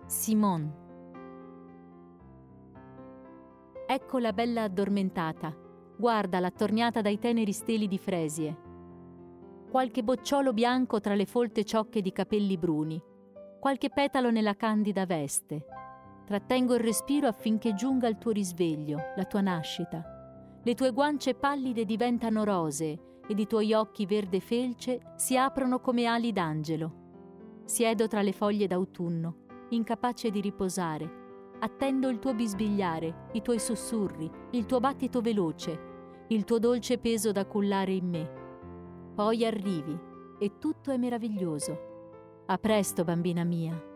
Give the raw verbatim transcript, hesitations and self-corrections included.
Simone. Ecco la bella addormentata, guarda l'attorniata dai teneri steli di fresie. Qualche bocciolo bianco tra le folte ciocche di capelli bruni, qualche petalo nella candida veste. Trattengo il respiro affinché giunga il tuo risveglio, la tua nascita. Le tue guance pallide diventano rosee ed i tuoi occhi verde felce si aprono come ali d'angelo. Siedo tra le foglie d'autunno, incapace di riposare. Attendo il tuo bisbigliare, i tuoi sussurri, il tuo battito veloce, il tuo dolce peso da cullare in me. Poi arrivi e tutto è meraviglioso. A presto, bambina mia.